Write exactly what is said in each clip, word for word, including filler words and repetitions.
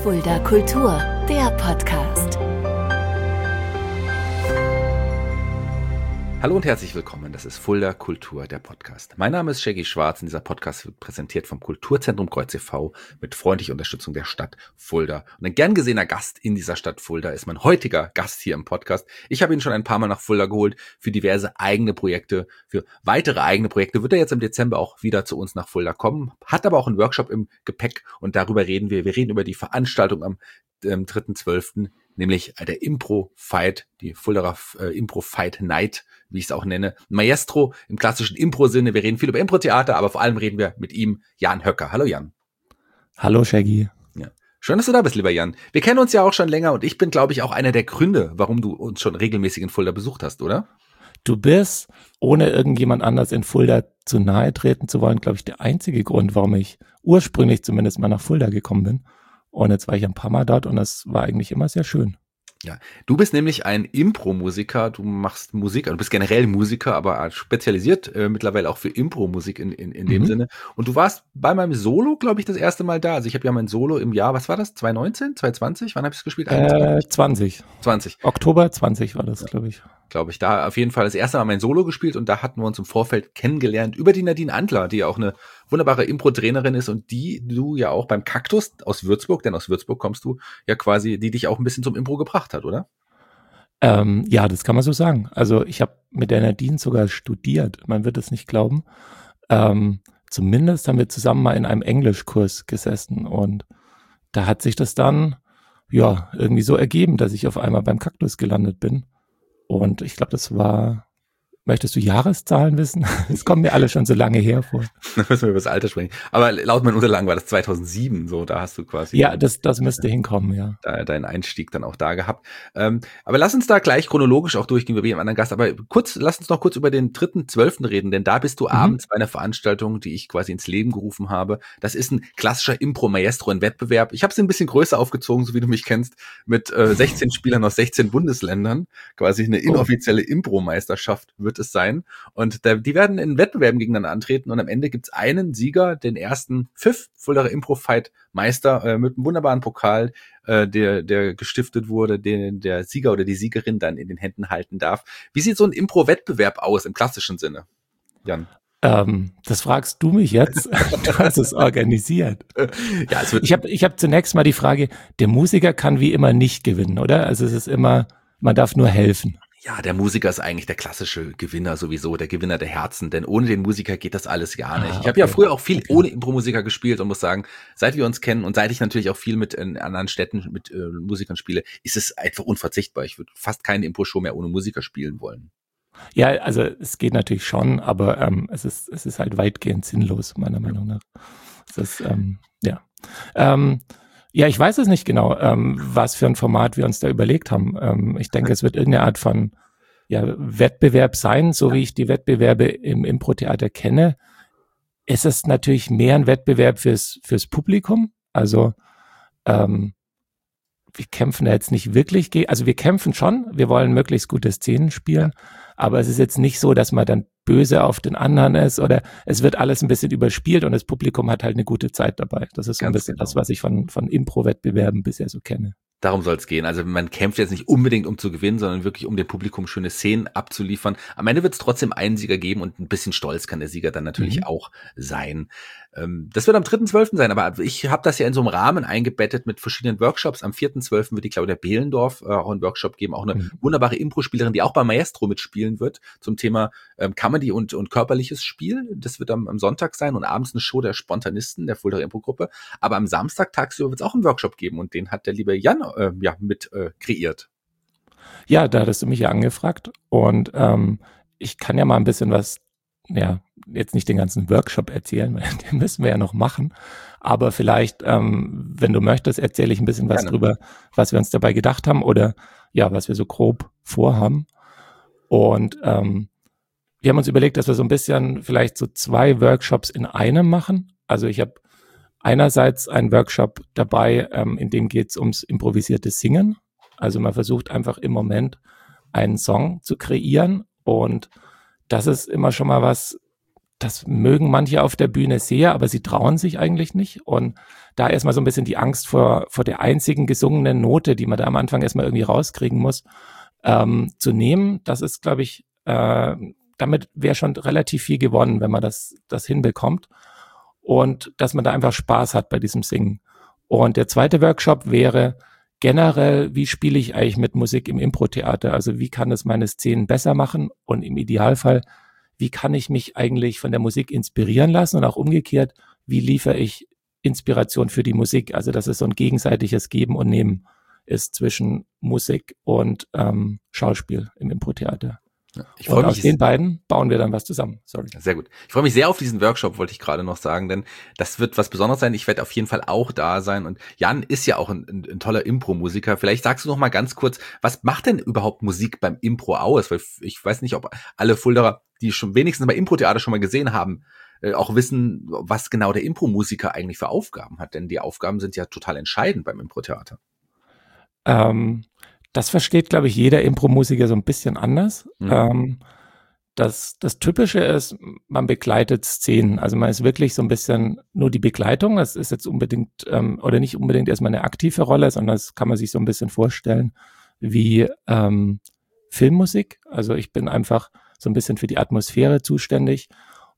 Fulda Kultur, der Podcast. Hallo und herzlich willkommen, das ist Fulda Kultur, der Podcast. Mein Name ist Shaggy Schwarz und dieser Podcast wird präsentiert vom Kulturzentrum Kreuz e V mit freundlicher Unterstützung der Stadt Fulda. Und ein gern gesehener Gast in dieser Stadt Fulda ist mein heutiger Gast hier im Podcast. Ich habe ihn schon ein paar Mal nach Fulda geholt für diverse eigene Projekte, für weitere eigene Projekte wird er jetzt im Dezember auch wieder zu uns nach Fulda kommen, hat aber auch einen Workshop im Gepäck und darüber reden wir. Wir reden über die Veranstaltung am ähm, dritten zwölften nämlich der Impro-Fight, die Fuldaer äh, Impro-Fight Night, wie ich es auch nenne. Maestro im klassischen Impro-Sinne. Wir reden viel über Impro-Theater, aber vor allem reden wir mit ihm, Jan Höcker. Hallo Jan. Hallo Shaggy. Ja. Schön, dass du da bist, lieber Jan. Wir kennen uns ja auch schon länger und ich bin, glaube ich, auch einer der Gründe, warum du uns schon regelmäßig in Fulda besucht hast, oder? Du bist, ohne irgendjemand anders in Fulda zu nahe treten zu wollen, glaube ich, der einzige Grund, warum ich ursprünglich zumindest mal nach Fulda gekommen bin. Und jetzt war ich ein paar Mal dort und es war eigentlich immer sehr schön. Ja, du bist nämlich ein Impro-Musiker, du machst Musik, du bist generell Musiker, aber spezialisiert äh, mittlerweile auch für Impro-Musik in, in, in dem Mhm. Sinne. Und du warst bei meinem Solo, glaube ich, das erste Mal da. Also ich habe ja mein Solo im Jahr, was war das, zwanzig neunzehn, zwanzig zwanzig? Wann habe ich es gespielt? Äh, zwanzig. zwanzig. Oktober zwanzig war das, glaube ich. Glaube ich, da auf jeden Fall das erste Mal mein Solo gespielt und da hatten wir uns im Vorfeld kennengelernt über die Nadine Antler, die ja auch eine wunderbare Impro-Trainerin ist und die du ja auch beim Kaktus aus Würzburg, denn aus Würzburg kommst du ja quasi, die dich auch ein bisschen zum Impro gebracht hat, oder? Ähm, ja, das kann man so sagen. Also ich habe mit der Nadine sogar studiert. Man wird es nicht glauben. Ähm, zumindest haben wir zusammen mal in einem Englischkurs gesessen und da hat sich das dann ja irgendwie so ergeben, dass ich auf einmal beim Kaktus gelandet bin. Und ich glaube, das war, möchtest du Jahreszahlen wissen? Es kommen mir alle schon so lange her vor. Da müssen wir über das Alter sprechen. Aber laut meinen Unterlagen war das zweitausendsieben, so, da hast du quasi Ja, das, das müsste hinkommen, ja. da, deinen Einstieg dann auch da gehabt. Ähm, aber lass uns da gleich chronologisch auch durchgehen, wie bei jedem anderen Gast. Aber kurz, lass uns noch kurz über den dritten zwölften reden, denn da bist du Mhm. abends bei einer Veranstaltung, die ich quasi ins Leben gerufen habe. Das ist ein klassischer Impro-Maestro, ein Wettbewerb. Ich habe es ein bisschen größer aufgezogen, so wie du mich kennst, mit äh, sechzehn Spielern aus sechzehn Bundesländern. Quasi eine inoffizielle Impro-Meisterschaft wird es sein. Und da, die werden in Wettbewerben gegeneinander antreten und am Ende gibt's einen Sieger, den ersten Pfiff, Fuldaer Impro-Fight-Meister äh, mit einem wunderbaren Pokal, äh, der der gestiftet wurde, den der Sieger oder die Siegerin dann in den Händen halten darf. Wie sieht so ein Impro-Wettbewerb aus im klassischen Sinne, Jan? Ähm, das fragst du mich jetzt. Du hast es organisiert. Ja, es wird Ich habe ich hab zunächst mal die Frage, der Musiker kann wie immer nicht gewinnen, oder? Also es ist immer, man darf nur helfen. Ja, der Musiker ist eigentlich der klassische Gewinner sowieso, der Gewinner der Herzen, denn ohne den Musiker geht das alles gar nicht. Ah, Ich habe ja okay. früher auch viel Okay. ohne Impro-Musiker gespielt und muss sagen, seit wir uns kennen und seit ich natürlich auch viel mit in anderen Städten mit äh, Musikern spiele, ist es einfach unverzichtbar. Ich würde fast keine Impro-Show mehr ohne Musiker spielen wollen. Ja, also es geht natürlich schon, aber ähm, es ist es ist halt weitgehend sinnlos, meiner Meinung nach. Es ist, ähm, ja. Ähm, ja, ich weiß es nicht genau, ähm, was für ein Format wir uns da überlegt haben. Ähm, ich denke, es wird irgendeine Art von ja, Wettbewerb sein, so wie ich die Wettbewerbe im Impro-Theater kenne. Es ist natürlich mehr ein Wettbewerb fürs, fürs Publikum. Also ähm, wir kämpfen da jetzt nicht wirklich, ge- also wir kämpfen schon, wir wollen möglichst gute Szenen spielen, aber es ist jetzt nicht so, dass man dann böse auf den anderen ist oder es wird alles ein bisschen überspielt und das Publikum hat halt eine gute Zeit dabei. Das ist so ein Ganz bisschen genau. das, was ich von, von Impro-Wettbewerben bisher so kenne. Darum soll es gehen. Also man kämpft jetzt nicht unbedingt, um zu gewinnen, sondern wirklich, um dem Publikum schöne Szenen abzuliefern. Am Ende wird es trotzdem einen Sieger geben und ein bisschen stolz kann der Sieger dann natürlich Mhm. auch sein. Ähm, das wird am dritten zwölften sein, aber ich habe das ja in so einem Rahmen eingebettet mit verschiedenen Workshops. Am vierten zwölften wird die Claudia Behlendorf äh, auch einen Workshop geben, auch eine Mhm. wunderbare Impro-Spielerin, die auch bei Maestro mitspielen wird, zum Thema ähm, Comedy und, und körperliches Spiel. Das wird am, am Sonntag sein und abends eine Show der Spontanisten, der Fuldaer Impro-Gruppe. Aber am Samstag tagsüber wird es auch einen Workshop geben und den hat der liebe Jan äh, ja mit äh, kreiert. Ja, da hattest du mich ja angefragt und ähm, ich kann ja mal ein bisschen was, ja, jetzt nicht den ganzen Workshop erzählen, weil den müssen wir ja noch machen, aber vielleicht, ähm, wenn du möchtest, erzähle ich ein bisschen was Gerne. drüber, was wir uns dabei gedacht haben oder ja, was wir so grob vorhaben. Und ähm, wir haben uns überlegt, dass wir so ein bisschen vielleicht so zwei Workshops in einem machen. Also ich habe einerseits einen Workshop dabei, ähm, in dem geht es ums improvisierte Singen. Also man versucht einfach im Moment einen Song zu kreieren und das ist immer schon mal was, das mögen manche auf der Bühne sehr, aber sie trauen sich eigentlich nicht. Und da erstmal so ein bisschen die Angst vor, vor der einzigen gesungenen Note, die man da am Anfang erstmal irgendwie rauskriegen muss, ähm, zu nehmen, das ist, glaube ich, äh, damit wäre schon relativ viel gewonnen, wenn man das, das hinbekommt. Und dass man da einfach Spaß hat bei diesem Singen. Und der zweite Workshop wäre generell, wie spiele ich eigentlich mit Musik im Impro-Theater? Also wie kann es meine Szenen besser machen? Und im Idealfall, wie kann ich mich eigentlich von der Musik inspirieren lassen? Und auch umgekehrt, wie liefere ich Inspiration für die Musik? Also dass es so ein gegenseitiges Geben und Nehmen ist zwischen Musik und ähm, Schauspiel im Impro-Theater. Ja, ich und freue aus mich. den beiden bauen wir dann was zusammen. Sorry. Sehr gut. Ich freue mich sehr auf diesen Workshop, wollte ich gerade noch sagen, denn das wird was Besonderes sein. Ich werde auf jeden Fall auch da sein. Und Jan ist ja auch ein, ein, ein toller Impro-Musiker. Vielleicht sagst du noch mal ganz kurz, was macht denn überhaupt Musik beim Impro aus? Weil ich weiß nicht, ob alle Fuldaer, die schon wenigstens bei Impro-Theater schon mal gesehen haben, äh, auch wissen, was genau der Impro-Musiker eigentlich für Aufgaben hat. Denn die Aufgaben sind ja total entscheidend beim Impro-Theater. Ähm, das versteht, glaube ich, jeder Impro-Musiker so ein bisschen anders. Mhm. Ähm, das, das Typische ist, man begleitet Szenen. Also man ist wirklich so ein bisschen nur die Begleitung. Das ist jetzt unbedingt ähm, oder nicht unbedingt erstmal eine aktive Rolle, sondern das kann man sich so ein bisschen vorstellen wie ähm, Filmmusik. Also ich bin einfach so ein bisschen für die Atmosphäre zuständig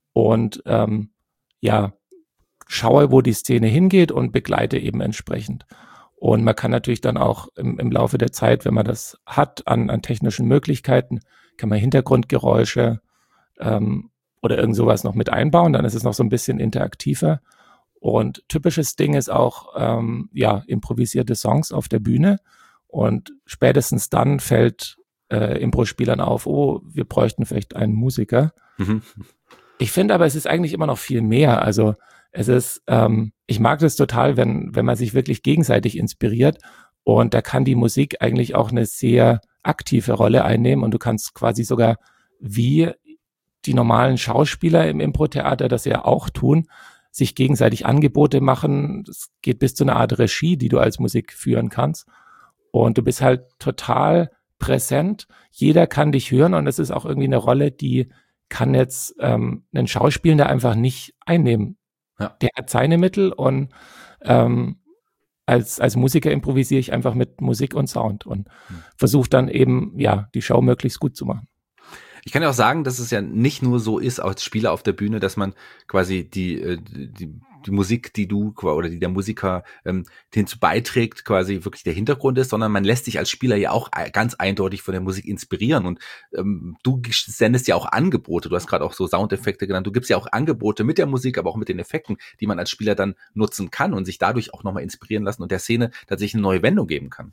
und ähm, ja, schaue, wo die Szene hingeht und begleite eben entsprechend. Und man kann natürlich dann auch im, im Laufe der Zeit, wenn man das hat, an, an technischen Möglichkeiten, kann man Hintergrundgeräusche ähm, oder irgend sowas noch mit einbauen. Dann ist es noch so ein bisschen interaktiver. Und typisches Ding ist auch, ähm, ja, improvisierte Songs auf der Bühne. Und spätestens dann fällt äh, Impro-Spielern auf, oh, wir bräuchten vielleicht einen Musiker. Mhm. Ich finde aber, es ist eigentlich immer noch viel mehr. Also es ist, ähm, ich mag das total, wenn, wenn man sich wirklich gegenseitig inspiriert und da kann die Musik eigentlich auch eine sehr aktive Rolle einnehmen und du kannst quasi sogar wie die normalen Schauspieler im Impro-Theater das ja auch tun, sich gegenseitig Angebote machen. Es geht bis zu einer Art Regie, die du als Musik führen kannst und du bist halt total präsent. Jeder kann dich hören und es ist auch irgendwie eine Rolle, die kann jetzt ähm, einen Schauspielender einfach nicht einnehmen. Ja. Der hat seine Mittel und ähm, als, als Musiker improvisiere ich einfach mit Musik und Sound und hm. versuche dann eben, ja, die Show möglichst gut zu machen. Ich kann ja auch sagen, dass es ja nicht nur so ist als Spieler auf der Bühne, dass man quasi die, die, die Musik, die du oder die der Musiker ähm, hinzu beiträgt, quasi wirklich der Hintergrund ist, sondern man lässt sich als Spieler ja auch ganz eindeutig von der Musik inspirieren und ähm, du sendest ja auch Angebote, du hast gerade auch so Soundeffekte genannt, du gibst ja auch Angebote mit der Musik, aber auch mit den Effekten, die man als Spieler dann nutzen kann und sich dadurch auch nochmal inspirieren lassen und der Szene tatsächlich eine neue Wendung geben kann.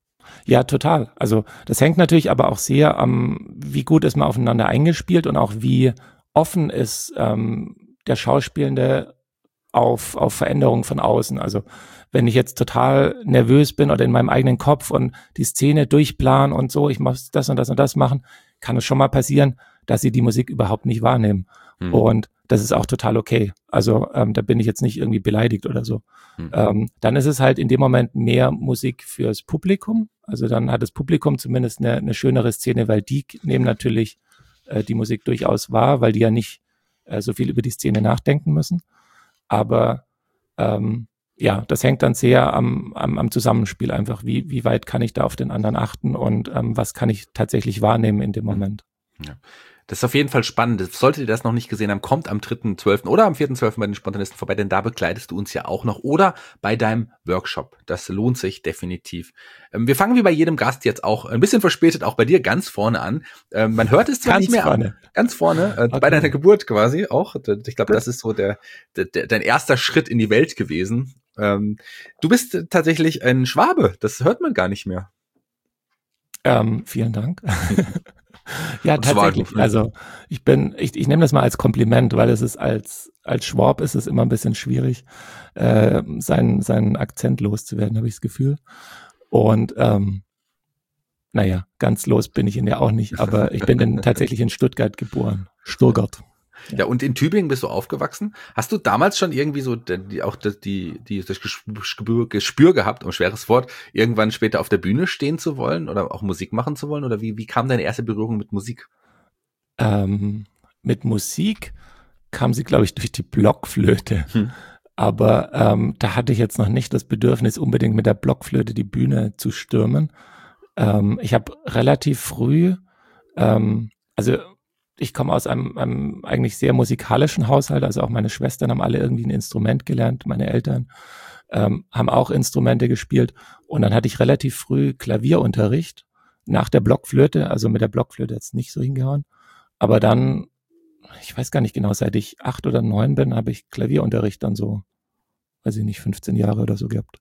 Ja, total. Also das hängt natürlich aber auch sehr am, wie gut ist man aufeinander eingespielt und auch wie offen ist ähm, der Schauspielende auf, auf Veränderungen von außen. Also wenn ich jetzt total nervös bin oder in meinem eigenen Kopf und die Szene durchplan und so, ich muss das und das und das machen, kann es schon mal passieren, dass sie die Musik überhaupt nicht wahrnehmen. Hm. Und das ist auch total okay. Also ähm, da bin ich jetzt nicht irgendwie beleidigt oder so. Hm. Ähm, dann ist es halt in dem Moment mehr Musik fürs Publikum. Also dann hat das Publikum zumindest eine, eine schönere Szene, weil die nehmen natürlich äh, die Musik durchaus wahr, weil die ja nicht äh, so viel über die Szene nachdenken müssen. Aber ähm, ja, das hängt dann sehr am, am, am Zusammenspiel einfach. Wie, wie weit kann ich da auf den anderen achten und ähm, was kann ich tatsächlich wahrnehmen in dem Moment? Ja. Das ist auf jeden Fall spannend. Solltet ihr das noch nicht gesehen haben, kommt am dritten zwölften oder am vierten zwölften bei den Spontanisten vorbei, denn da begleitest du uns ja auch noch. Oder bei deinem Workshop. Das lohnt sich definitiv. Ähm, wir fangen wie bei jedem Gast jetzt auch ein bisschen verspätet auch bei dir ganz vorne an. Ähm, man hört es zwar ganz nicht mehr vorne. An, ganz vorne, äh, okay. Bei deiner Geburt quasi auch. Ich glaube, das ist so der, der, der dein erster Schritt in die Welt gewesen. Ähm, du bist tatsächlich ein Schwabe. Das hört man gar nicht mehr. Ähm, vielen Dank. Ja, tatsächlich. Also ich bin, ich, ich nehme das mal als Kompliment, weil es ist als als Schwab ist es immer ein bisschen schwierig, äh, seinen seinen Akzent loszuwerden, habe ich das Gefühl. Und ähm, naja, ganz los bin ich ihn ja auch nicht, aber ich bin in, tatsächlich in Stuttgart geboren. Stuttgart. Ja. ja, und in Tübingen bist du aufgewachsen. Hast du damals schon irgendwie so die, auch die, die, die, das Gespür, Gespür gehabt, um schweres Wort, irgendwann später auf der Bühne stehen zu wollen oder auch Musik machen zu wollen? Oder wie, wie kam deine erste Berührung mit Musik? Ähm, mit Musik? kam sie, glaube ich, durch die Blockflöte. Hm. Aber ähm, da hatte ich jetzt noch nicht das Bedürfnis, unbedingt mit der Blockflöte die Bühne zu stürmen. Ähm, ich habe relativ früh, ähm, also ich komme aus einem, einem eigentlich sehr musikalischen Haushalt, also auch meine Schwestern haben alle irgendwie ein Instrument gelernt, meine Eltern ähm, haben auch Instrumente gespielt und dann hatte ich relativ früh Klavierunterricht nach der Blockflöte, also mit der Blockflöte jetzt nicht so hingehauen, aber dann, ich weiß gar nicht genau, seit ich acht oder neun bin, habe ich Klavierunterricht dann so, weiß ich nicht, fünfzehn Jahre oder so gehabt.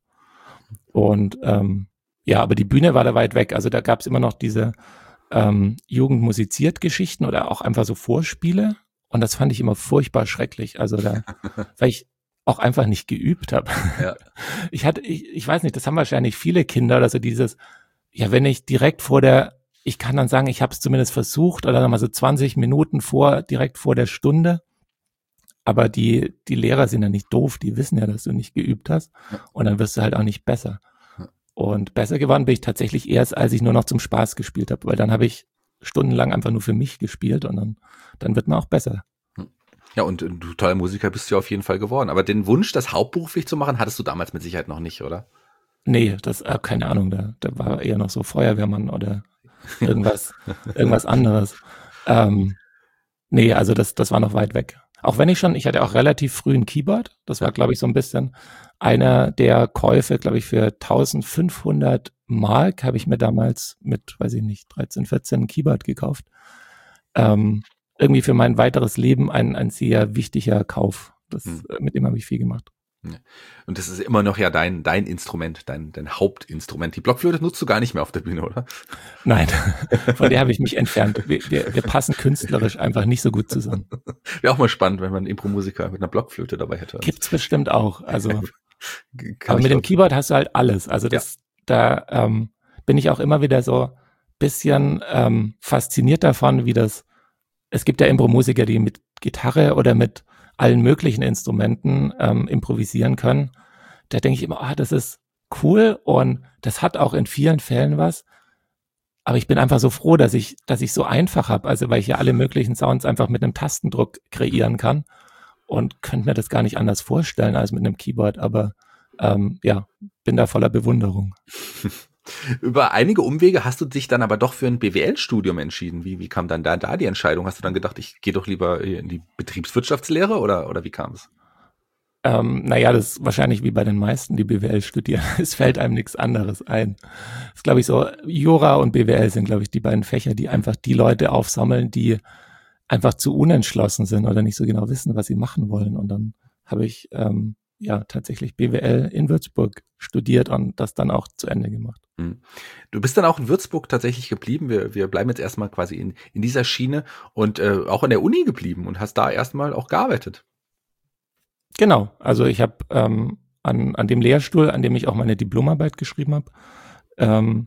Und ähm, ja, aber die Bühne war da weit weg, also da gab es immer noch diese ähm, Jugend musiziert Geschichten oder auch einfach so Vorspiele und das fand ich immer furchtbar schrecklich, also da, weil ich auch einfach nicht geübt habe. Ja. Ich hatte, ich, ich weiß nicht, das haben wahrscheinlich viele Kinder, also dieses, ja, wenn ich direkt vor der, ich kann dann sagen, ich habe es zumindest versucht oder dann mal so zwanzig Minuten vor, direkt vor der Stunde, aber die, die Lehrer sind ja nicht doof, die wissen ja, dass du nicht geübt hast und dann wirst du halt auch nicht besser. Und besser geworden bin ich tatsächlich erst, als ich nur noch zum Spaß gespielt habe, weil dann habe ich stundenlang einfach nur für mich gespielt und dann, dann wird man auch besser. Ja, und du toller Musiker bist du auf jeden Fall geworden. Aber den Wunsch, das hauptberuflich zu machen, hattest du damals mit Sicherheit noch nicht, oder? Nee, das, äh, keine Ahnung, da, da war eher noch so Feuerwehrmann oder irgendwas, irgendwas anderes. Ähm, nee, also das, das war noch weit weg. Auch wenn ich schon, ich hatte auch relativ früh ein Keyboard. Das war, glaube ich, so ein bisschen einer der Käufe, glaube ich, für eintausendfünfhundert Mark habe ich mir damals mit, weiß ich nicht, dreizehn, vierzehn ein Keyboard gekauft. Ähm, irgendwie für mein weiteres Leben ein, ein sehr wichtiger Kauf. Das, hm. Mit dem habe ich viel gemacht. Und das ist immer noch ja dein, dein Instrument, dein, dein Hauptinstrument. Die Blockflöte nutzt du gar nicht mehr auf der Bühne, oder? Nein, von der habe ich mich entfernt. Wir, wir, wir passen künstlerisch einfach nicht so gut zusammen. Wäre auch mal spannend, wenn man einen Impro-Musiker mit einer Blockflöte dabei hätte. Gibt's bestimmt auch. Also, aber mit dem Keyboard hast du halt alles. Also das, ja. da ähm, bin ich auch immer wieder so bisschen ähm, fasziniert davon, wie das, es gibt ja Impro-Musiker, die mit Gitarre oder mit allen möglichen Instrumenten ähm, improvisieren können. Da denke ich immer, ah, das ist cool und das hat auch in vielen Fällen was. Aber ich bin einfach so froh, dass ich, dass ich so einfach habe, also weil ich ja alle möglichen Sounds einfach mit einem Tastendruck kreieren kann und könnte mir das gar nicht anders vorstellen als mit einem Keyboard. Aber ähm, ja, bin da voller Bewunderung. Über einige Umwege hast du dich dann aber doch für ein B W L-Studium entschieden. Wie, wie kam dann da, da die Entscheidung? Hast du dann gedacht, ich gehe doch lieber in die Betriebswirtschaftslehre oder, oder wie kam es? Ähm, naja, das ist wahrscheinlich wie bei den meisten, die B W L studieren. Es fällt einem nichts anderes ein. Das ist, glaube ich, so, Jura und B W L sind, glaube ich, die beiden Fächer, die einfach die Leute aufsammeln, die einfach zu unentschlossen sind oder nicht so genau wissen, was sie machen wollen. Und dann habe ich ähm, ja tatsächlich B W L in Würzburg studiert und das dann auch zu Ende gemacht. Du bist dann auch in Würzburg tatsächlich geblieben. Wir, wir bleiben jetzt erstmal quasi in, in dieser Schiene und äh, auch an der Uni geblieben und hast da erstmal auch gearbeitet. Genau, also ich habe ähm, an, an dem Lehrstuhl, an dem ich auch meine Diplomarbeit geschrieben habe, ähm,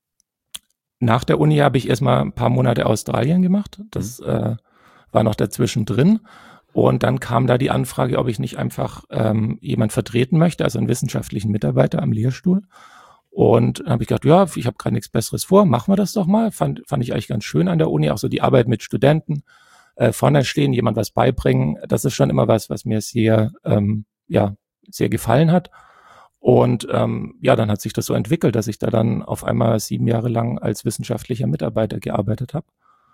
nach der Uni habe ich erstmal ein paar Monate Australien gemacht. Das mhm. äh, war noch dazwischen drin. Und dann kam da die Anfrage, ob ich nicht einfach ähm, jemand vertreten möchte, also einen wissenschaftlichen Mitarbeiter am Lehrstuhl. Und dann habe ich gedacht, ja, ich habe gerade nichts Besseres vor, machen wir das doch mal. Fand, fand ich eigentlich ganz schön an der Uni, auch so die Arbeit mit Studenten, äh, vorne stehen, jemand was beibringen. Das ist schon immer was, was mir sehr, ähm, ja, sehr gefallen hat. Und ähm, ja, dann hat sich das so entwickelt, dass ich da dann auf einmal sieben Jahre lang als wissenschaftlicher Mitarbeiter gearbeitet habe.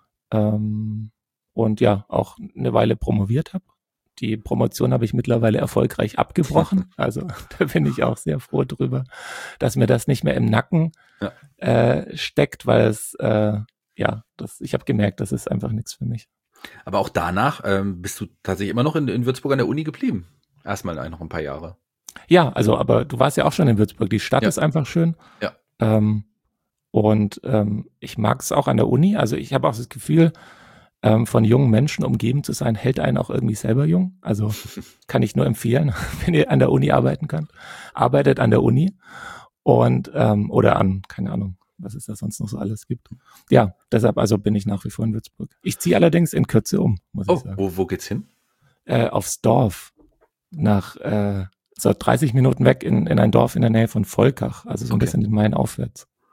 Ähm, und ja, auch eine Weile promoviert habe. Die Promotion habe ich mittlerweile erfolgreich abgebrochen. Also da bin ich auch sehr froh drüber, dass mir das nicht mehr im Nacken ja. äh, steckt, weil es, äh, ja, das, ich habe gemerkt, das ist einfach nichts für mich. Aber auch danach ähm, bist du tatsächlich immer noch in, in Würzburg an der Uni geblieben. Erstmal noch ein paar Jahre. Ja, also, aber du warst ja auch schon in Würzburg. Die Stadt ja. ist einfach schön. Ja. Ähm, und ähm, ich mag es auch an der Uni. Also ich habe auch das Gefühl, ähm, von jungen Menschen umgeben zu sein, hält einen auch irgendwie selber jung. Also kann ich nur empfehlen, wenn ihr an der Uni arbeiten könnt. Arbeitet an der Uni und ähm, oder an, keine Ahnung, was es da sonst noch so alles gibt. Ja, deshalb also bin ich nach wie vor in Würzburg. Ich ziehe allerdings in Kürze um, muss oh, ich sagen. Wo, wo geht's hin? Äh, aufs Dorf. Nach äh, so dreißig Minuten weg in, in ein Dorf in der Nähe von Volkach, also so ein okay. bisschen in Main aufwärts.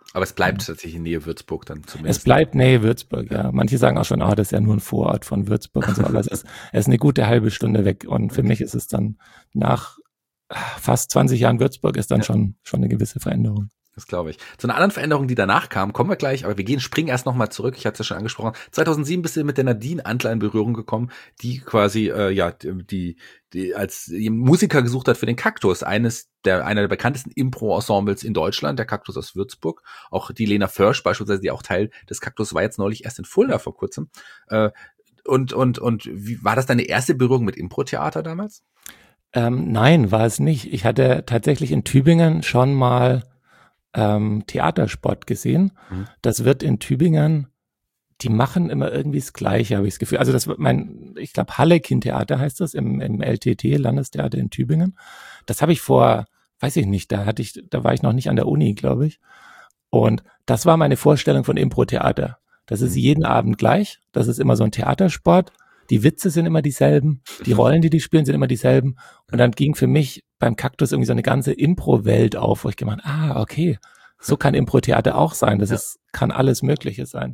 Aber es bleibt tatsächlich in Nähe Würzburg dann zumindest. Es bleibt Nähe Würzburg, ja. Manche sagen auch schon, ah, das ist ja nur ein Vorort von Würzburg und so, aber es ist, es ist eine gute halbe Stunde weg. Und für mich ist es dann nach fast zwanzig Jahren Würzburg ist dann ja. schon, schon eine gewisse Veränderung. Das glaube ich. Zu einer anderen Veränderung, die danach kam, kommen wir gleich, aber wir gehen, springen erst nochmal zurück. Ich hatte es ja schon angesprochen. zweitausendsieben bist du mit der Nadine Antler in Berührung gekommen, die quasi, äh, ja, die, die als Musiker gesucht hat für den Kaktus, eines der, einer der bekanntesten Impro-Ensembles in Deutschland, der Kaktus aus Würzburg. Auch die Lena Försch beispielsweise, die auch Teil des Kaktus war, jetzt neulich erst in Fulda vor kurzem. Äh, und, und, und wie, war das deine erste Berührung mit Impro-Theater damals? Ähm, nein, war es nicht. Ich hatte tatsächlich in Tübingen schon mal Ähm, Theatersport gesehen. Mhm. Das wird in Tübingen, die machen immer irgendwie das Gleiche, habe ich das Gefühl. Also das wird mein, ich glaube Harlekin-Theater heißt das, im, im L T T, Landestheater in Tübingen. Das habe ich vor, weiß ich nicht, da hatte ich, da war ich noch nicht an der Uni, glaube ich. Und das war meine Vorstellung von Impro-Theater. Das ist jeden Abend gleich, das ist immer so ein Theatersport. Die Witze sind immer dieselben, die Rollen, die die spielen, sind immer dieselben. Und dann ging für mich beim Kaktus irgendwie so eine ganze Impro-Welt auf, wo ich gemeint, ah, okay, so kann Impro-Theater auch sein. Das ja. ist, kann alles Mögliche sein.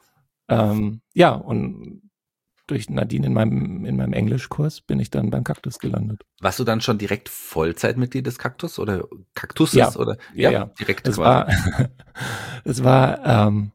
Ähm, ja, und durch Nadine in meinem, in meinem Englischkurs bin ich dann beim Kaktus gelandet. Warst du dann schon direkt Vollzeitmitglied des Kaktus oder Kaktuses? Ja, oder? ja, ja. ja. Direkt es war, es war, ähm,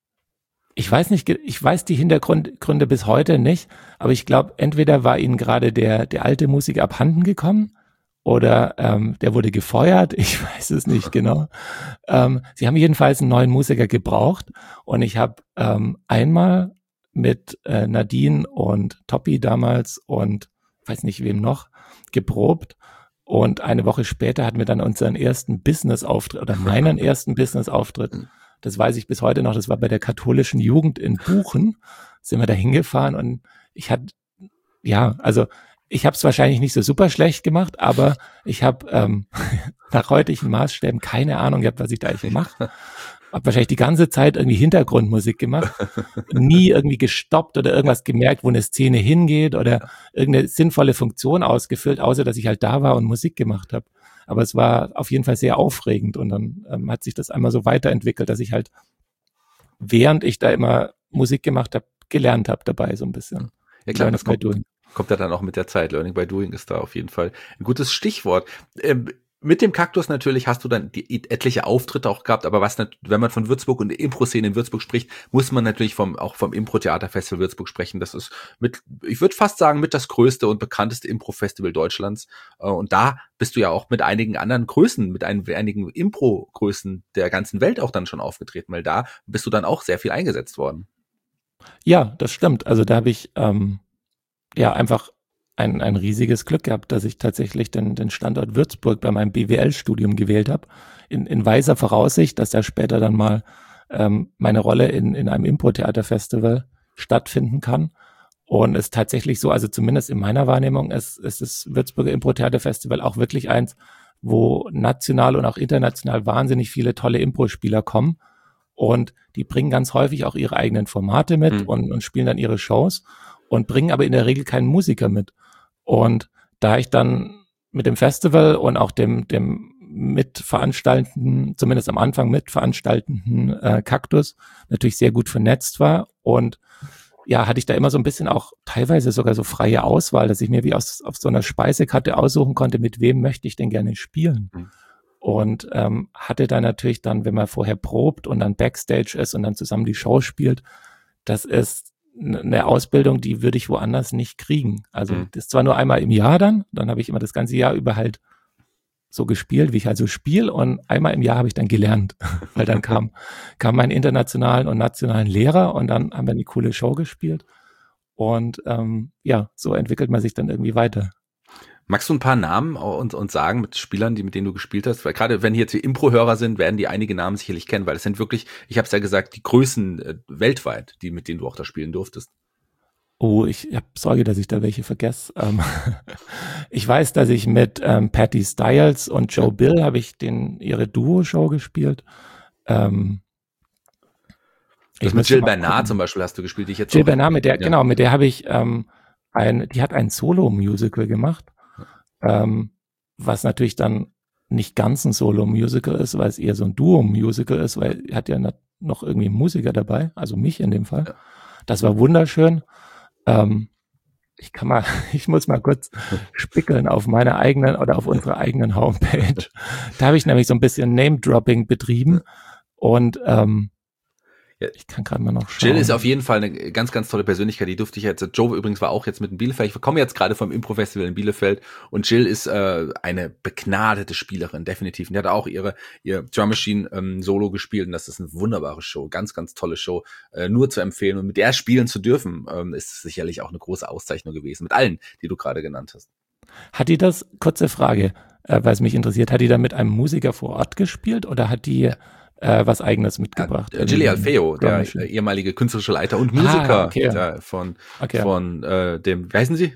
Ich weiß nicht, ich weiß die Hintergründe bis heute nicht, aber ich glaube, entweder war ihnen gerade der der alte Musiker abhanden gekommen oder ähm, der wurde gefeuert, ich weiß es nicht genau. Ähm, sie haben jedenfalls einen neuen Musiker gebraucht und ich habe ähm, einmal mit äh, Nadine und Toppi damals und weiß nicht wem noch geprobt und eine Woche später hatten wir dann unseren ersten Business-Auftritt oder meinen ersten Business-Auftritt. Das weiß ich bis heute noch, das war bei der katholischen Jugend in Buchen, sind wir da hingefahren und ich hatte, ja, also ich habe es wahrscheinlich nicht so super schlecht gemacht, aber ich habe ähm, nach heutigen Maßstäben keine Ahnung gehabt, was ich da eigentlich mache. Habe wahrscheinlich die ganze Zeit irgendwie Hintergrundmusik gemacht, nie irgendwie gestoppt oder irgendwas gemerkt, wo eine Szene hingeht oder irgendeine sinnvolle Funktion ausgefüllt, außer dass ich halt da war und Musik gemacht habe. Aber es war auf jeden Fall sehr aufregend und dann ähm, hat sich das einmal so weiterentwickelt, dass ich halt, während ich da immer Musik gemacht habe, gelernt habe dabei so ein bisschen. Ja klar, das kommt, kommt ja dann auch mit der Zeit. Learning by Doing ist da auf jeden Fall ein gutes Stichwort. Ähm, Mit dem Kaktus natürlich hast du dann die etliche Auftritte auch gehabt, aber was, wenn man von Würzburg und der Impro-Szene in Würzburg spricht, muss man natürlich vom, auch vom Impro-Theater-Festival Würzburg sprechen. Das ist mit, ich würde fast sagen, mit das größte und bekannteste Impro-Festival Deutschlands. Und da bist du ja auch mit einigen anderen Größen, mit einigen Impro-Größen der ganzen Welt auch dann schon aufgetreten, weil da bist du dann auch sehr viel eingesetzt worden. Ja, das stimmt. Also da habe ich ähm, ja einfach ein, ein riesiges Glück gehabt, dass ich tatsächlich den, den Standort Würzburg bei meinem B W L-Studium gewählt habe, in, in weiser Voraussicht, dass ja später dann mal ähm, meine Rolle in, in einem Impro-Theater-Festival stattfinden kann. Und es ist tatsächlich so, also zumindest in meiner Wahrnehmung, ist, ist das Würzburger Impro-Theater-Festival auch wirklich eins, wo national und auch international wahnsinnig viele tolle Impro-Spieler kommen. Und die bringen ganz häufig auch ihre eigenen Formate mit mhm. und, und spielen dann ihre Shows und bringen aber in der Regel keinen Musiker mit. Und da ich dann mit dem Festival und auch dem, dem mitveranstaltenden, zumindest am Anfang mitveranstaltenden äh, Kaktus natürlich sehr gut vernetzt war und ja, hatte ich da immer so ein bisschen auch teilweise sogar so freie Auswahl, dass ich mir wie aus, auf so einer Speisekarte aussuchen konnte, mit wem möchte ich denn gerne spielen. Mhm. Und ähm, hatte dann natürlich dann, wenn man vorher probt und dann Backstage ist und dann zusammen die Show spielt, das ist eine Ausbildung, die würde ich woanders nicht kriegen. Also mhm. das ist zwar nur einmal im Jahr dann, dann habe ich immer das ganze Jahr über halt so gespielt, wie ich halt so spiele und einmal im Jahr habe ich dann gelernt, weil dann kam, kam mein internationalen und nationalen Lehrer und dann haben wir eine coole Show gespielt und ähm, ja, so entwickelt man sich dann irgendwie weiter. Magst du ein paar Namen und, und sagen mit Spielern, die mit denen du gespielt hast? Weil gerade wenn hier jetzt die Impro-Hörer sind, werden die einige Namen sicherlich kennen, weil es sind wirklich, ich habe es ja gesagt, die Größen äh, weltweit, die mit denen du auch da spielen durftest. Oh, ich habe Sorge, dass ich da welche vergesse. Ähm, ich weiß, dass ich mit ähm, Patty Styles und Joe Bill habe ich den ihre Duo-Show gespielt. Ähm, ich mit Jill Bernard zum Beispiel hast du gespielt, die ich jetzt Jill Bernard, mit der, ja. genau, mit der habe ich ähm, ein, die hat ein Solo-Musical gemacht. Ähm, was natürlich dann nicht ganz ein Solo-Musical ist, weil es eher so ein Duo-Musical ist, weil er hat ja noch irgendwie einen Musiker dabei, also mich in dem Fall. Ja. Das war wunderschön. Ähm, ich kann mal, ich muss mal kurz spickeln auf meiner eigenen oder auf unserer eigenen Homepage. Da habe ich nämlich so ein bisschen Name-Dropping betrieben und ähm, ja. Ich kann gerade mal noch schauen. Jill ist auf jeden Fall eine ganz, ganz tolle Persönlichkeit. Die durfte ich jetzt, Joe übrigens war auch jetzt mit in Bielefeld. Ich komme jetzt gerade vom Impro-Festival in Bielefeld und Jill ist äh, eine begnadete Spielerin, definitiv. Und die hat auch ihre ihr Drum Machine ähm, Solo gespielt und das ist eine wunderbare Show, ganz, ganz tolle Show, äh, nur zu empfehlen. Und mit der spielen zu dürfen, ähm, ist sicherlich auch eine große Auszeichnung gewesen, mit allen, die du gerade genannt hast. Hat die das, kurze Frage, äh, weil es mich interessiert, hat die da mit einem Musiker vor Ort gespielt oder hat die ja. Äh, was Eigenes mitgebracht? Ja, Gilly Alfeo, der äh, ehemalige künstlerische Leiter und Musiker ah, okay. der, von, okay. von äh, dem, wie heißen sie?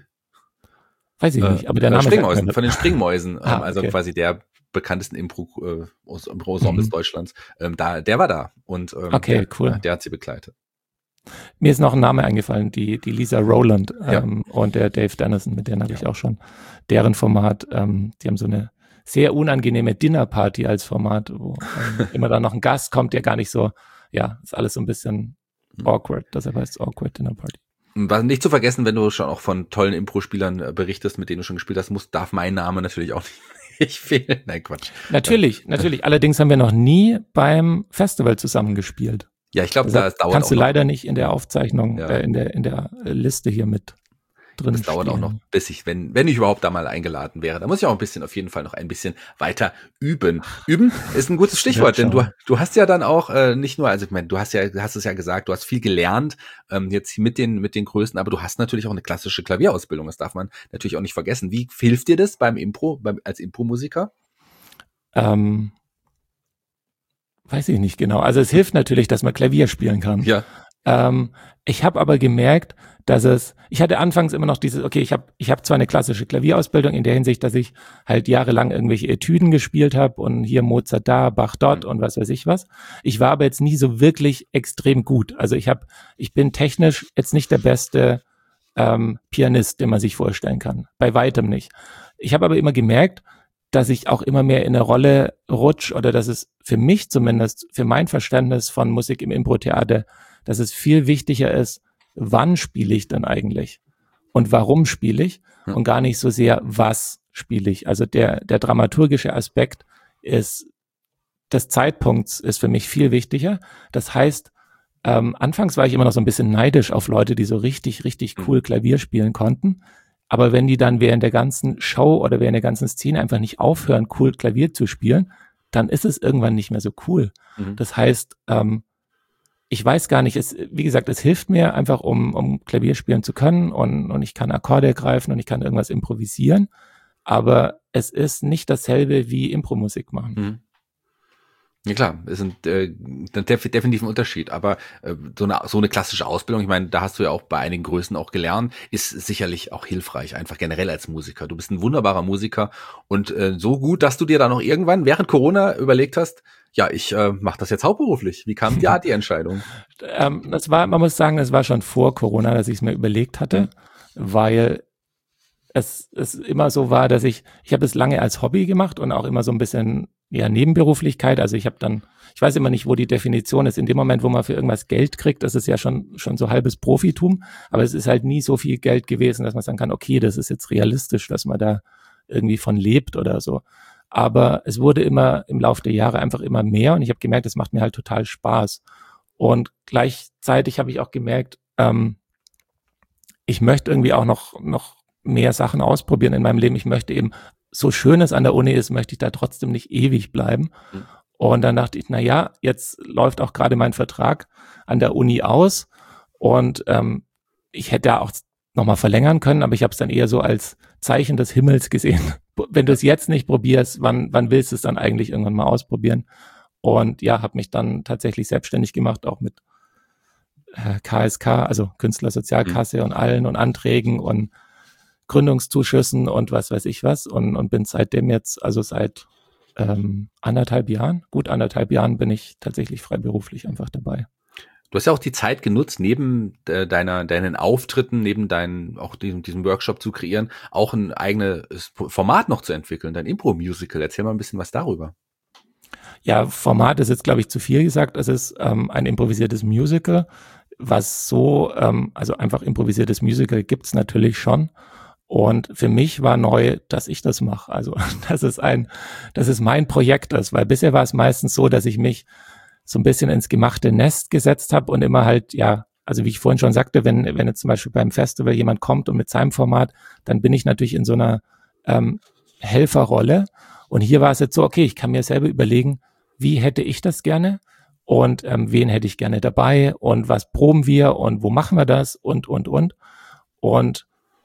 Weiß ich äh, nicht, aber der Name Springmäusen, von den Springmäusen, ah, ähm, also okay. quasi der bekanntesten Impro, äh, Ensembles mhm. Deutschlands. Ähm, da, der war da und ähm, okay, der, cool. äh, der hat sie begleitet. Mir ist noch ein Name eingefallen, die, die Lisa Rowland ähm, ja. und der Dave Dennison, mit denen habe ich ja. auch schon deren Format, ähm, die haben so eine sehr unangenehme Dinnerparty als Format, wo ähm, immer dann noch ein Gast kommt, der gar nicht so, ja, ist alles so ein bisschen awkward, deshalb heißt es Awkward Dinner Party. Was nicht zu vergessen, wenn du schon auch von tollen Impro-Spielern äh, berichtest, mit denen du schon gespielt hast, muss, darf mein Name natürlich auch nicht fehlen. Nein, Quatsch. Natürlich, ja. natürlich. Allerdings haben wir noch nie beim Festival zusammen gespielt. Ja, ich glaube, da dauert kannst auch du noch. leider nicht in der Aufzeichnung, ja. äh, in der in der Liste hier mit drin Das dauert stehen. auch noch, bis ich, wenn, wenn ich überhaupt da mal eingeladen wäre. Da muss ich auch ein bisschen, auf jeden Fall noch ein bisschen weiter üben. Üben ist ein gutes Stichwort, denn du, du hast ja dann auch äh, nicht nur, also ich meine, du hast ja, du hast es ja gesagt, du hast viel gelernt, ähm, jetzt mit den, mit den Größten, aber du hast natürlich auch eine klassische Klavierausbildung. Das darf man natürlich auch nicht vergessen. Wie hilft dir das beim Impro, beim, als Impro-Musiker? Ähm, weiß ich nicht genau. Also es hilft natürlich, dass man Klavier spielen kann. Ja. Ähm, ich habe aber gemerkt, dass es, ich hatte anfangs immer noch dieses, okay, ich habe ich hab zwar eine klassische Klavierausbildung in der Hinsicht, dass ich halt jahrelang irgendwelche Etüden gespielt habe und hier Mozart da, Bach dort und was weiß ich was. Ich war aber jetzt nie so wirklich extrem gut. Also ich habe, ich bin technisch jetzt nicht der beste ähm, Pianist, den man sich vorstellen kann. Bei weitem nicht. Ich habe aber immer gemerkt, dass ich auch immer mehr in eine Rolle rutsch oder dass es für mich zumindest, für mein Verständnis von Musik im Impro-Theater, dass es viel wichtiger ist, wann spiele ich denn eigentlich und warum spiele ich hm. und gar nicht so sehr, was spiele ich. Also der, der dramaturgische Aspekt ist, des Zeitpunkts ist für mich viel wichtiger. Das heißt, ähm, anfangs war ich immer noch so ein bisschen neidisch auf Leute, die so richtig, richtig cool Klavier spielen konnten. Aber wenn die dann während der ganzen Show oder während der ganzen Szene einfach nicht aufhören, cool Klavier zu spielen, dann ist es irgendwann nicht mehr so cool. Mhm. Das heißt, ähm, ich weiß gar nicht, es, wie gesagt, es hilft mir einfach, um, um Klavier spielen zu können und, und ich kann Akkorde greifen und ich kann irgendwas improvisieren, aber es ist nicht dasselbe wie Impro-Musik machen. Mhm. Ja klar, es ist ein, äh, definitiv ein Unterschied, aber äh, so eine so eine klassische Ausbildung, ich meine, da hast du ja auch bei einigen Größen auch gelernt, ist sicherlich auch hilfreich, einfach generell als Musiker. Du bist ein wunderbarer Musiker und äh, so gut, dass du dir dann noch irgendwann während Corona überlegt hast, ja, ich äh, mache das jetzt hauptberuflich. Wie kam ja die Entscheidung? ähm, das war, man muss sagen, das war schon vor Corona, dass ich es mir überlegt hatte, mhm. weil es, es immer so war, dass ich, ich habe es lange als Hobby gemacht und auch immer so ein bisschen ja Nebenberuflichkeit. Also ich habe dann, ich weiß immer nicht, wo die Definition ist. In dem Moment, wo man für irgendwas Geld kriegt, das ist ja schon schon so halbes Profitum. Aber es ist halt nie so viel Geld gewesen, dass man sagen kann, okay, das ist jetzt realistisch, dass man da irgendwie von lebt oder so. Aber es wurde immer im Laufe der Jahre einfach immer mehr und ich habe gemerkt, es macht mir halt total Spaß. Und gleichzeitig habe ich auch gemerkt, ähm, ich möchte irgendwie auch noch noch mehr Sachen ausprobieren in meinem Leben. Ich möchte eben, so schön es an der Uni ist, möchte ich da trotzdem nicht ewig bleiben. Mhm. Und dann dachte ich, na ja, jetzt läuft auch gerade mein Vertrag an der Uni aus und ähm, ich hätte da auch nochmal verlängern können, aber ich habe es dann eher so als Zeichen des Himmels gesehen. Wenn du es jetzt nicht probierst, wann, wann willst du es dann eigentlich irgendwann mal ausprobieren? Und ja, habe mich dann tatsächlich selbstständig gemacht, auch mit äh, K S K, also Künstlersozialkasse mhm. und allen und Anträgen und Gründungszuschüssen und was weiß ich was und, und bin seitdem jetzt, also seit ähm, anderthalb Jahren, gut anderthalb Jahren bin ich tatsächlich freiberuflich einfach dabei. Du hast ja auch die Zeit genutzt, neben äh, deiner deinen Auftritten, neben deinen auch diesem, diesem Workshop zu kreieren, auch ein eigenes Format noch zu entwickeln, dein Impro-Musical. Erzähl mal ein bisschen was darüber. Ja, Format ist jetzt, glaube ich, zu viel gesagt. Es ist ähm, ein improvisiertes Musical, was so, ähm, also einfach improvisiertes Musical gibt's natürlich schon. Und für mich war neu, dass ich das mache. Also, dass es ein, dass es mein Projekt ist, weil bisher war es meistens so, dass ich mich so ein bisschen ins gemachte Nest gesetzt habe und immer halt, ja, also wie ich vorhin schon sagte, wenn wenn jetzt zum Beispiel beim Festival jemand kommt und mit seinem Format, dann bin ich natürlich in so einer ähm, Helferrolle. Und hier war es jetzt so, okay, ich kann mir selber überlegen, wie hätte ich das gerne und ähm, wen hätte ich gerne dabei und was proben wir und wo machen wir das und, und, und. Und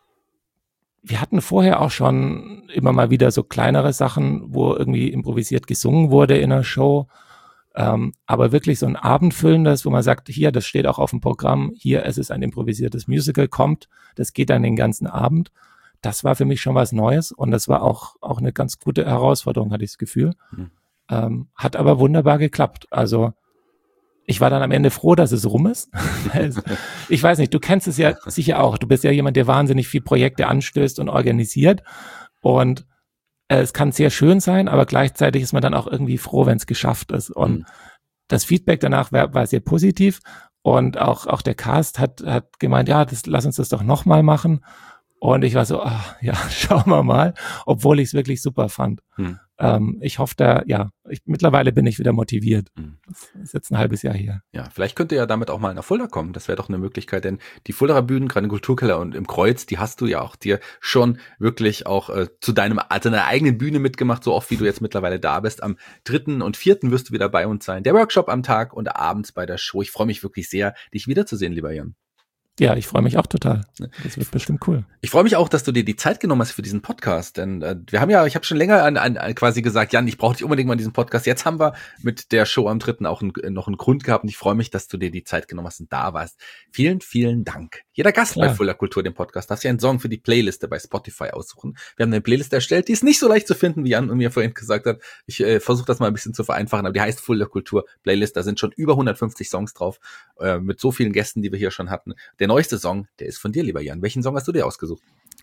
wir hatten vorher auch schon immer mal wieder so kleinere Sachen, wo irgendwie improvisiert gesungen wurde in der Show. Ähm, aber wirklich so ein abendfüllendes, wo man sagt, hier, das steht auch auf dem Programm, hier, es ist ein improvisiertes Musical, kommt, das geht dann den ganzen Abend. Das war für mich schon was Neues und das war auch auch eine ganz gute Herausforderung, hatte ich das Gefühl. Mhm. Ähm, hat aber wunderbar geklappt. Also ich war dann am Ende froh, dass es rum ist. Ich weiß nicht, du kennst es ja sicher auch. Du bist ja jemand, der wahnsinnig viel Projekte anstößt und organisiert und es kann sehr schön sein, aber gleichzeitig ist man dann auch irgendwie froh, wenn es geschafft ist. Und mhm. das Feedback danach war, war sehr positiv. Und auch, auch der Cast hat, hat gemeint, ja, das, lass uns das doch nochmal machen. Und ich war so, ach, ja, schauen wir mal, obwohl ich es wirklich super fand. Mhm. Ähm, ich hoffe da, ja, ich, mittlerweile bin ich wieder motiviert. Mhm. Das ist jetzt ein halbes Jahr her. Ja, vielleicht könnt ihr ja damit auch mal nach Fulda kommen. Das wäre doch eine Möglichkeit, denn die Fuldaer Bühnen, gerade im Kulturkeller und im Kreuz, die hast du ja auch dir schon wirklich auch äh, zu deinem, also deiner eigenen Bühne mitgemacht, so oft wie du jetzt mittlerweile da bist. Am dritten und vierten wirst du wieder bei uns sein. Der Workshop am Tag und abends bei der Show. Ich freue mich wirklich sehr, dich wiederzusehen, lieber Jan. Ja, ich freue mich auch total. Das wird bestimmt cool. Ich freue mich auch, dass du dir die Zeit genommen hast für diesen Podcast, denn äh, wir haben ja, ich habe schon länger an, an, an quasi gesagt, Jan, ich brauche dich unbedingt mal in diesem Podcast. Jetzt haben wir mit der Show am dritten auch ein, noch einen Grund gehabt und ich freue mich, dass du dir die Zeit genommen hast und da warst. Vielen, vielen Dank. Jeder Gast Klar. bei Fulda Kultur, dem Podcast, darf sich einen Song für die Playliste bei Spotify aussuchen. Wir haben eine Playlist erstellt, die ist nicht so leicht zu finden, wie Jan mir vorhin gesagt hat. Ich äh, versuche das mal ein bisschen zu vereinfachen, aber die heißt Fulda Kultur Playlist. Da sind schon über hundertfünfzig Songs drauf, äh, mit so vielen Gästen, die wir hier schon hatten. Der neueste Song, der ist von dir, lieber Jan. Welchen Song hast du dir ausgesucht?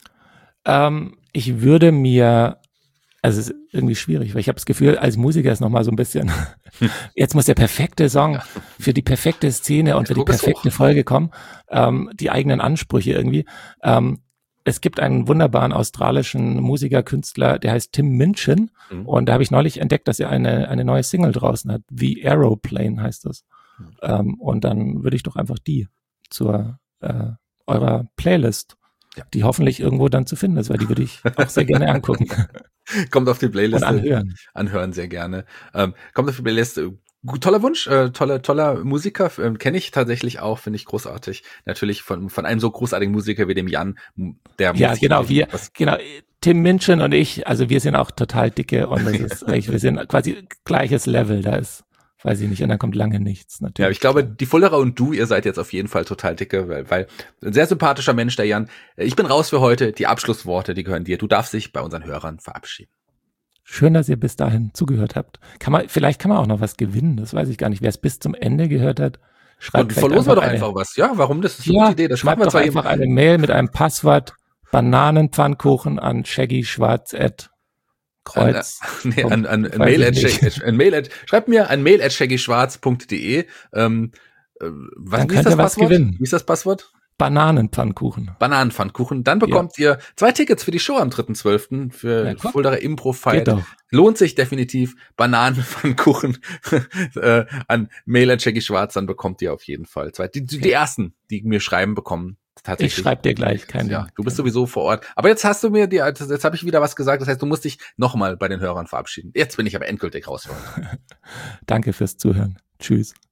Ähm, ich würde mir, also es ist irgendwie schwierig, weil ich habe das Gefühl, als Musiker ist nochmal so ein bisschen, jetzt muss der perfekte Song für die perfekte Szene und für die perfekte Folge kommen, ähm, die eigenen Ansprüche irgendwie. Ähm, es gibt einen wunderbaren australischen Musiker, Künstler, der heißt Tim Minchin mhm. und da habe ich neulich entdeckt, dass er eine eine neue Single draußen hat. The Aeroplane heißt das. Mhm. Ähm, und dann würde ich doch einfach die zur äh, eurer Playlist, ja. die hoffentlich irgendwo dann zu finden ist, weil die würde ich auch sehr gerne angucken. Kommt auf die Playlist. Und anhören. Anhören sehr gerne. Ähm, kommt auf die Playlist. Toller Wunsch, äh, toller, toller Musiker, äh, kenne ich tatsächlich auch, finde ich großartig. Natürlich von von einem so großartigen Musiker wie dem Jan, der ja genau wir, genau Tim Minchin und ich, also wir sind auch total dicke und das ist eigentlich, wir sind quasi gleiches Level, da ist weiß ich nicht, und dann kommt lange nichts, natürlich. Ja, aber ich glaube, die Fullerer und du, ihr seid jetzt auf jeden Fall total dicke, weil, weil ein sehr sympathischer Mensch, der Jan. Ich bin raus für heute, die Abschlussworte, die gehören dir. Du darfst dich bei unseren Hörern verabschieden. Schön, dass ihr bis dahin zugehört habt. Kann man, vielleicht kann man auch noch was gewinnen, das weiß ich gar nicht. Wer es bis zum Ende gehört hat, schreibt verlosen wir doch eine, einfach was. Ja, warum? Das ist eine ja, gute Idee. Das schreibt doch einfach eine Mail mit einem Passwort Bananenpfannkuchen an shaggyschwarz at Kreuz. An, nee, an, an, an Mail at, at, an Mail at, schreibt mir an mail at shaggyschwarz punkt de. Ähm, äh, was, Dann wie ist das Passwort? Gewinnen. Wie ist das Passwort? Bananenpfannkuchen. Bananenpfannkuchen. Dann bekommt ja. ihr zwei Tickets für die Show am dritten zwölften für ja, Fuldaer Impro-Fight. Lohnt sich definitiv. Bananenpfannkuchen äh, an mail at shaggyschwarz, dann bekommt ihr auf jeden Fall zwei. Die, die, die ersten, die mir schreiben, bekommen tatsächlich. Ich schreibe dir gleich, kein Ja, du bist sowieso vor Ort. Aber jetzt hast du mir die, jetzt habe ich wieder was gesagt. Das heißt, du musst dich nochmal bei den Hörern verabschieden. Jetzt bin ich aber endgültig raus für heute. Danke fürs Zuhören. Tschüss.